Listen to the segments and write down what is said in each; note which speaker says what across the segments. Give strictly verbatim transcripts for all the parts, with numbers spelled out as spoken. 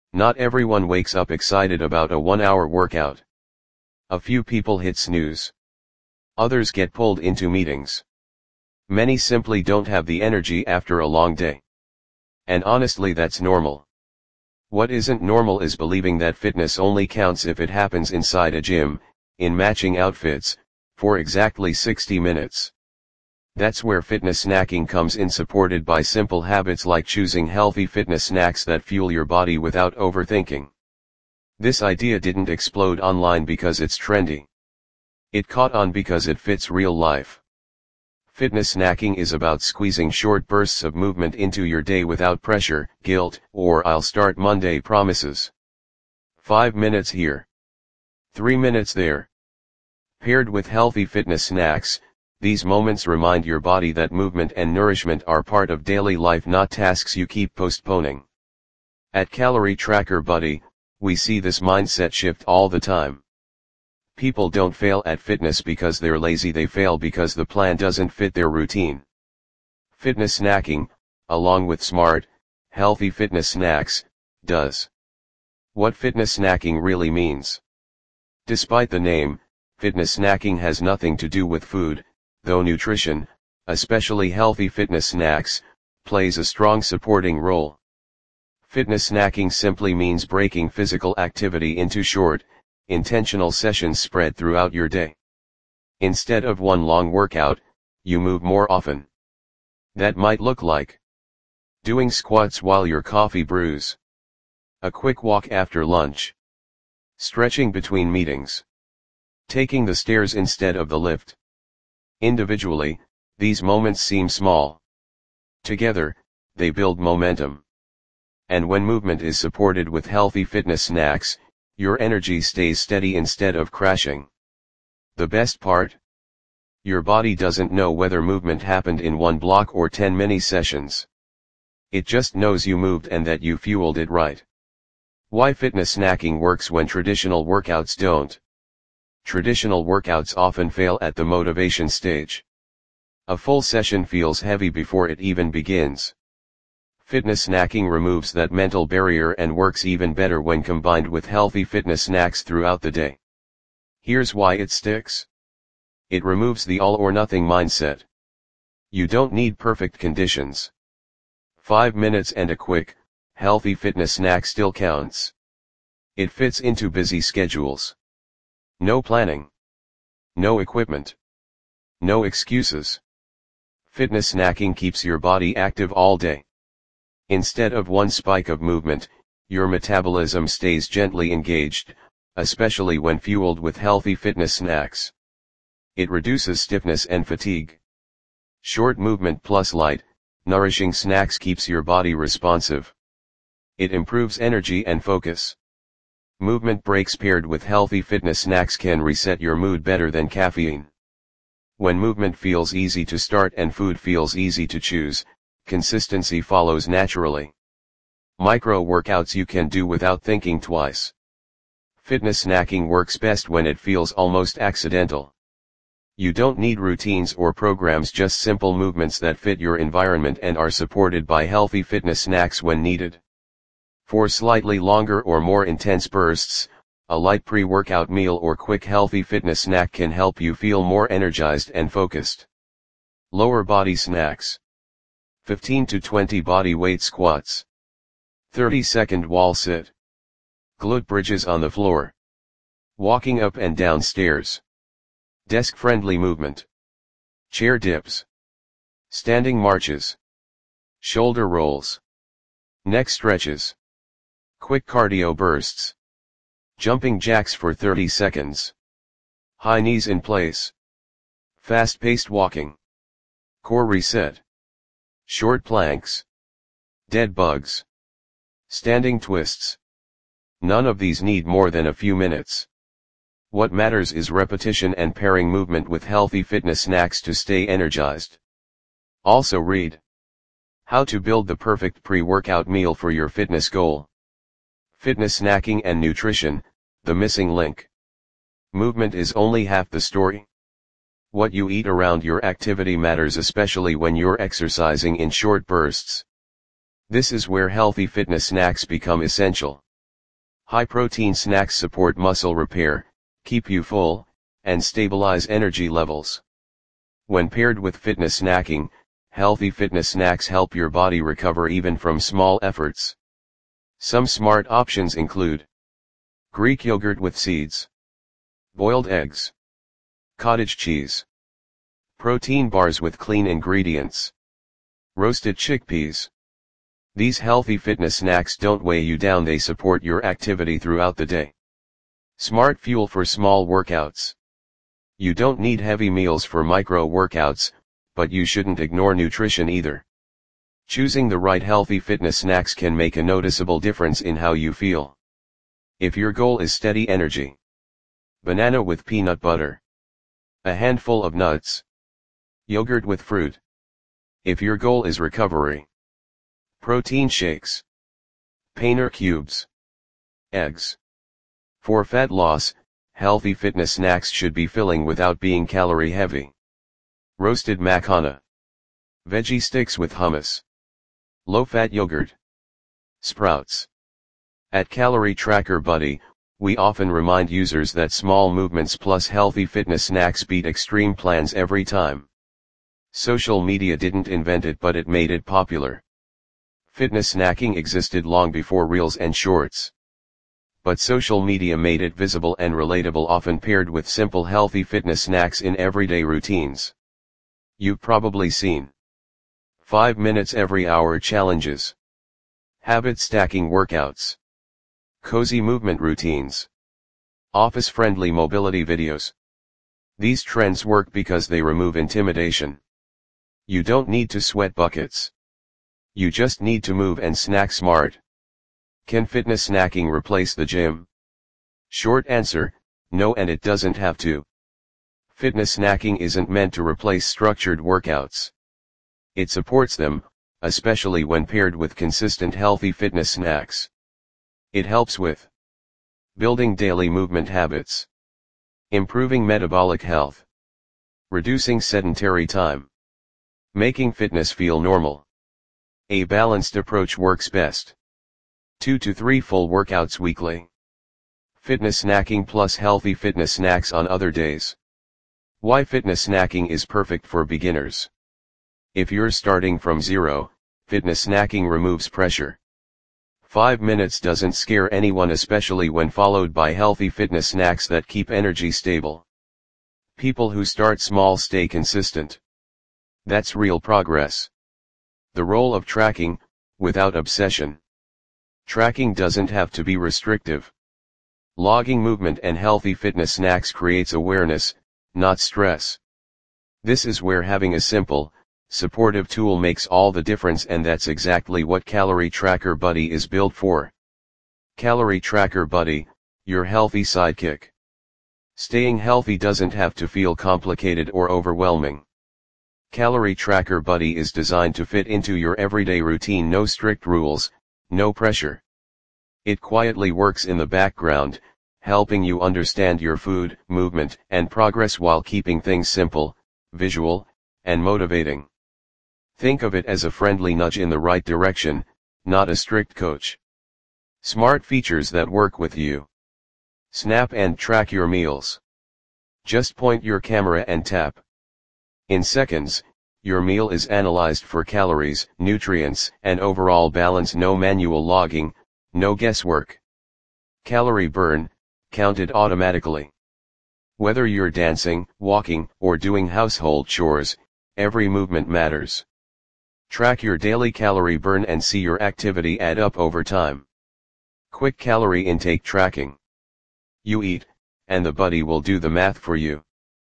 Speaker 1: Not everyone wakes up excited about a one-hour workout. A few people hit snooze. Others get pulled into meetings. Many simply don't have the energy after a long day. And honestly, that's normal. What isn't normal is believing that fitness only counts if it happens inside a gym, in matching outfits, for exactly sixty minutes. That's where fitness snacking comes in, supported by simple habits like choosing healthy fitness snacks that fuel your body without overthinking. This idea didn't explode online because it's trendy. It caught on because it fits real life. Fitness snacking is about squeezing short bursts of movement into your day without pressure, guilt, or "I'll start Monday" promises. Five minutes here. Three minutes there. Paired with healthy fitness snacks, these moments remind your body that movement and nourishment are part of daily life, not tasks you keep postponing. At Calorie Tracker Buddy, we see this mindset shift all the time. People don't fail at fitness because they're lazy, they fail because the plan doesn't fit their routine. Fitness snacking, along with smart, healthy fitness snacks, does. What fitness snacking really means. Despite the name, fitness snacking has nothing to do with food, though nutrition, especially healthy fitness snacks, plays a strong supporting role. Fitness snacking simply means breaking physical activity into short, intentional sessions spread throughout your day. Instead of one long workout, you move more often. That might look like doing squats while your coffee brews, a quick walk after lunch, stretching between meetings, taking the stairs instead of the lift. Individually, these moments seem small. Together, they build momentum. And when movement is supported with healthy fitness snacks, your energy stays steady instead of crashing. The best part? Your body doesn't know whether movement happened in one block or ten mini sessions. It just knows you moved and that you fueled it right. Why fitness snacking works when traditional workouts don't. Traditional workouts often fail at the motivation stage. A full session feels heavy before it even begins. Fitness snacking removes that mental barrier and works even better when combined with healthy fitness snacks throughout the day. Here's why it sticks. It removes the all or nothing mindset. You don't need perfect conditions. Five minutes and a quick, healthy fitness snack still counts. It fits into busy schedules. No planning. No equipment. No excuses. Fitness snacking keeps your body active all day. Instead of one spike of movement, your metabolism stays gently engaged, especially when fueled with healthy fitness snacks. It reduces stiffness and fatigue. Short movement plus light, nourishing snacks keeps your body responsive. It improves energy and focus. Movement breaks paired with healthy fitness snacks can reset your mood better than caffeine. When movement feels easy to start and food feels easy to choose, consistency follows naturally. Micro workouts you can do without thinking twice. Fitness snacking works best when it feels almost accidental. You don't need routines or programs, just simple movements that fit your environment and are supported by healthy fitness snacks when needed. For slightly longer or more intense bursts, a light pre-workout meal or quick healthy fitness snack can help you feel more energized and focused. Lower body snacks. fifteen to twenty body weight squats. thirty second wall sit. Glute bridges on the floor. Walking up and down stairs. Desk-friendly movement. Chair dips. Standing marches. Shoulder rolls. Neck stretches. Quick cardio bursts. Jumping jacks for thirty seconds. High knees in place. Fast-paced walking. Core reset. Short planks. Dead bugs. Standing twists. None of these need more than a few minutes. What matters is repetition and pairing movement with healthy fitness snacks to stay energized. Also read How to Build the Perfect Pre-Workout Meal for Your Fitness Goal. Fitness snacking and nutrition, the missing link. Movement is only half the story. What you eat around your activity matters, especially when you're exercising in short bursts. This is where healthy fitness snacks become essential. High-protein snacks support muscle repair, keep you full, and stabilize energy levels. When paired with fitness snacking, healthy fitness snacks help your body recover even from small efforts. Some smart options include Greek yogurt with seeds, boiled eggs, cottage cheese, protein bars with clean ingredients, roasted chickpeas. These healthy fitness snacks don't weigh you down, they support your activity throughout the day. Smart fuel for small workouts. You don't need heavy meals for micro workouts, but you shouldn't ignore nutrition either. Choosing the right healthy fitness snacks can make a noticeable difference in how you feel. If your goal is steady energy, banana with peanut butter, a handful of nuts, yogurt with fruit. If your goal is recovery, protein shakes, Painter cubes, eggs. For fat loss, healthy fitness snacks should be filling without being calorie heavy. Roasted macana, veggie sticks with hummus, low-fat yogurt, sprouts. At Calorie Tracker Buddy, we often remind users that small movements plus healthy fitness snacks beat extreme plans every time. Social media didn't invent it, but it made it popular. Fitness snacking existed long before Reels and Shorts. But social media made it visible and relatable, often paired with simple healthy fitness snacks in everyday routines. You've probably seen five minutes every hour challenges, habit stacking workouts, cozy movement routines, office-friendly mobility videos. These trends work because they remove intimidation. You don't need to sweat buckets. You just need to move and snack smart. Can fitness snacking replace the gym? Short answer, no, and it doesn't have to. Fitness snacking isn't meant to replace structured workouts. It supports them, especially when paired with consistent healthy fitness snacks. It helps with building daily movement habits, improving metabolic health, reducing sedentary time, making fitness feel normal. A balanced approach works best. Two to three full workouts weekly. Fitness snacking plus healthy fitness snacks on other days. Why fitness snacking is perfect for beginners. If you're starting from zero, fitness snacking removes pressure. Five minutes doesn't scare anyone, especially when followed by healthy fitness snacks that keep energy stable. People who start small stay consistent. That's real progress. The role of tracking, without obsession. Tracking doesn't have to be restrictive. Logging movement and healthy fitness snacks creates awareness, not stress. This is where having a simple, supportive tool makes all the difference, and that's exactly what Calorie Tracker Buddy is built for. Calorie Tracker Buddy, your healthy sidekick. Staying healthy doesn't have to feel complicated or overwhelming. Calorie Tracker Buddy is designed to fit into your everyday routine, no strict rules, no pressure. It quietly works in the background, helping you understand your food, movement, and progress while keeping things simple, visual, and motivating. Think of it as a friendly nudge in the right direction, not a strict coach. Smart features that work with you. Snap and track your meals. Just point your camera and tap. In seconds, your meal is analyzed for calories, nutrients, and overall balance. No manual logging, no guesswork. Calorie burn, counted automatically. Whether you're dancing, walking, or doing household chores, every movement matters. Track your daily calorie burn and see your activity add up over time. Quick calorie intake tracking. You eat, and the buddy will do the math for you.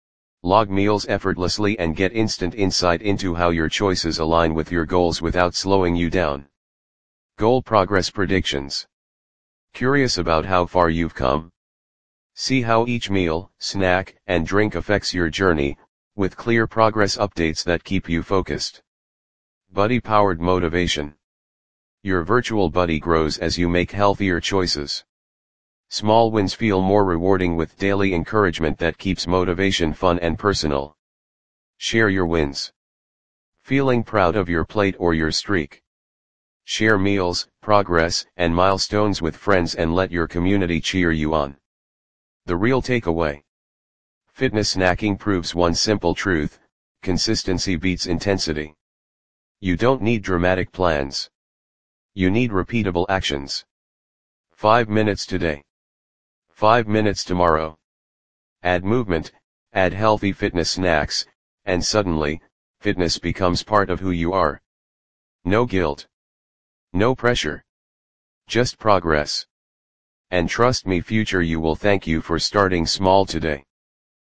Speaker 1: Log meals effortlessly and get instant insight into how your choices align with your goals without slowing you down. Goal progress predictions. Curious about how far you've come? See how each meal, snack, and drink affects your journey, with clear progress updates that keep you focused. Buddy-powered motivation. Your virtual buddy grows as you make healthier choices. Small wins feel more rewarding with daily encouragement that keeps motivation fun and personal. Share your wins. Feeling proud of your plate or your streak? Share meals, progress, and milestones with friends and let your community cheer you on. The real takeaway. Fitness snacking proves one simple truth: consistency beats intensity. You don't need dramatic plans. You need repeatable actions. Five minutes today. Five minutes tomorrow. Add movement, add healthy fitness snacks, and suddenly, fitness becomes part of who you are. No guilt. No pressure. Just progress. And trust me, future you will thank you for starting small today.